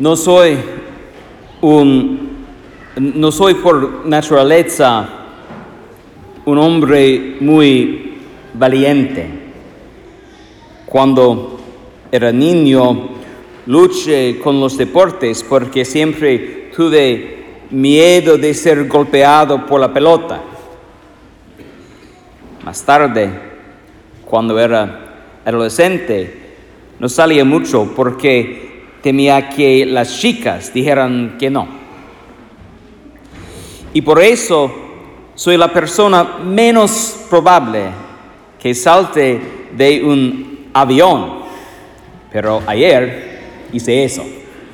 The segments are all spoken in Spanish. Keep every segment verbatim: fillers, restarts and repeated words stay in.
no soy un, no soy por naturaleza un hombre muy valiente. Cuando era niño, luché con los deportes porque siempre tuve miedo de ser golpeado por la pelota. Más tarde, cuando era adolescente, no salía mucho porque temía que las chicas dijeran que no. Y por eso soy la persona menos probable que salte de un avión. Pero ayer hice eso.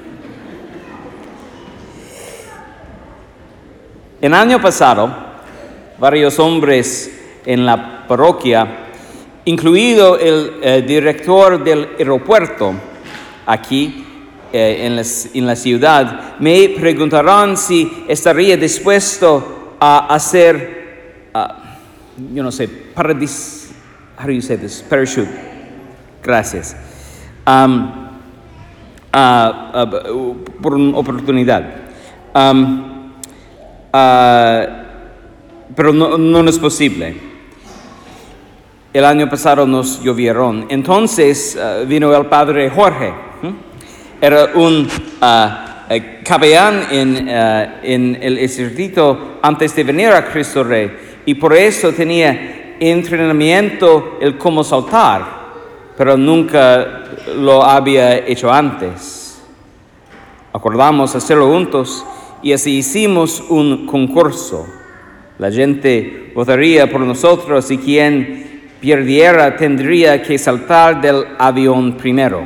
El año pasado, varios hombres en la parroquia, incluido el eh, director del aeropuerto aquí eh, en, la, en la ciudad, me preguntaron si estaría dispuesto a hacer, uh, yo no sé, paradis, how do you say this? Parachute. Gracias. Um, uh, uh, por una oportunidad. Um, uh, pero no, no es posible. El año pasado nos llovieron. Entonces uh, vino el padre Jorge. ¿Mm? Era un uh, uh, capellán en, uh, en el ejército antes de venir a Cristo Rey. Y por eso tenía entrenamiento el cómo saltar. Pero nunca lo había hecho antes. Acordamos hacerlo juntos y así hicimos un concurso. La gente votaría por nosotros y quien perdiera tendría que saltar del avión primero.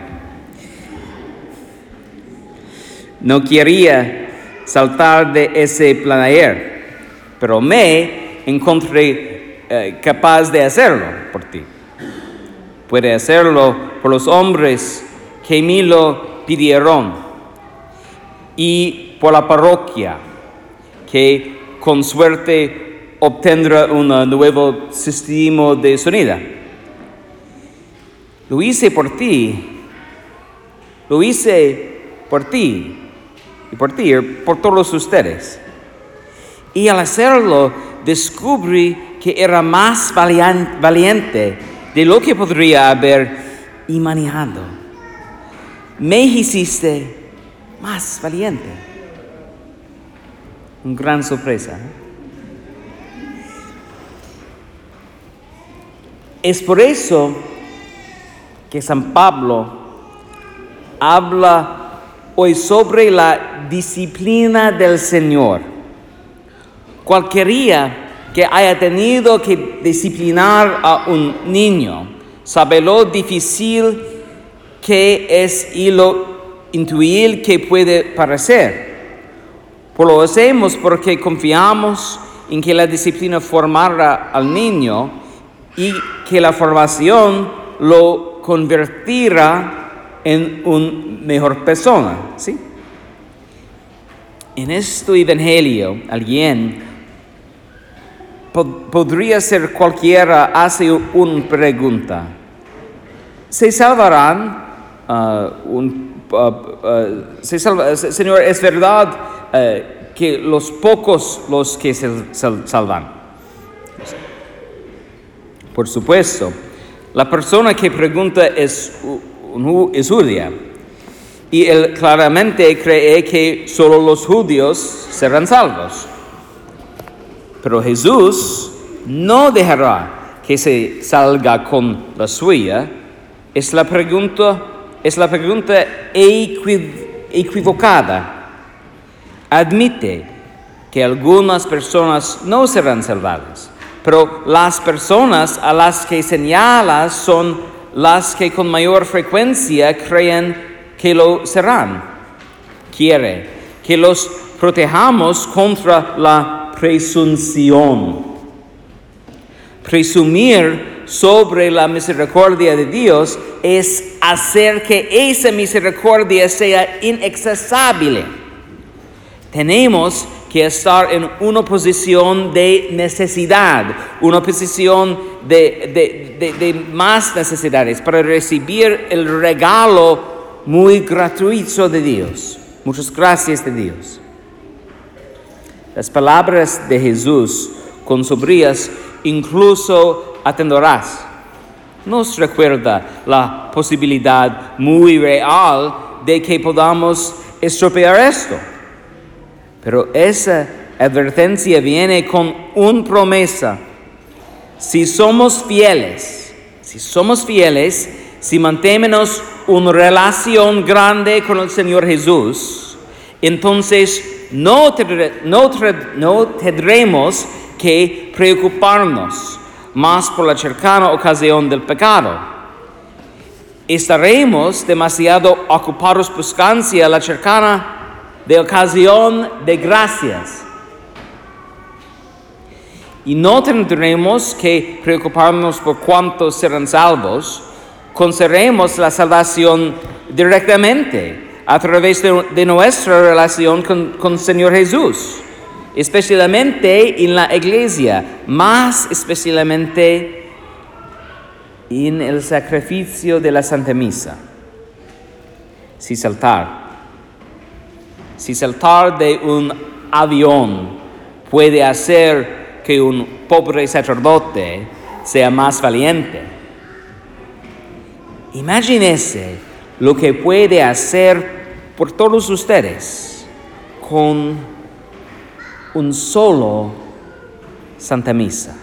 No quería saltar de ese planair, pero me encontré eh, capaz de hacerlo por ti. Puede hacerlo por los hombres que me lo pidieron y por la parroquia que con suerte obtendrá un nuevo sistema de sonido. Lo hice por ti, lo hice por ti y por ti, por todos ustedes. Y al hacerlo descubrí que era más valiente de lo que podría haber imaginado. Me hiciste más valiente. Una gran sorpresa. ¿eh? Es por eso que San Pablo habla hoy sobre la disciplina del Señor. Cualquiera que haya tenido que disciplinar a un niño sabe lo difícil que es y lo intuir que puede parecer. Pues lo hacemos porque confiamos en que la disciplina formará al niño y que la formación lo convertirá en una mejor persona, ¿sí? En este evangelio, alguien pod- podría ser cualquiera hace una pregunta. ¿Se salvarán? Uh, un, uh, uh, se salva, Señor, ¿es verdad uh, que los pocos los que se sal- salvan? Por supuesto, la persona que pregunta es, es judía y él claramente cree que solo los judíos serán salvos. Pero Jesús no dejará que se salga con la suya. Es la pregunta, es la pregunta equiv- equivocada. Admite que algunas personas no serán salvadas. Pero las personas a las que señala son las que con mayor frecuencia creen que lo serán. Quiere que los protejamos contra la presunción. Presumir sobre la misericordia de Dios es hacer que esa misericordia sea inaccesible. Tenemos que estar en una posición de necesidad, una posición de, de, de, de más necesidades para recibir el regalo muy gratuito de Dios. Muchas gracias de Dios. Las palabras de Jesús con sus brías incluso atenderás. Nos recuerda la posibilidad muy real de que podamos estropear esto. Pero esa advertencia viene con una promesa. Si somos fieles, si somos fieles, si mantenemos una relación grande con el Señor Jesús, entonces no, tendré, no, no tendremos que preocuparnos más por la cercana ocasión del pecado. Estaremos demasiado ocupados buscando la cercana de ocasión de gracias. Y no tendremos que preocuparnos por cuántos serán salvos. Conoceremos la salvación directamente a través de, de nuestra relación con, con el Señor Jesús, especialmente en la iglesia, más especialmente en el sacrificio de la Santa Misa. Si saltar, si saltar de un avión puede hacer que un pobre sacerdote sea más valiente, imagínese lo que puede hacer por todos ustedes con un solo Santa Misa.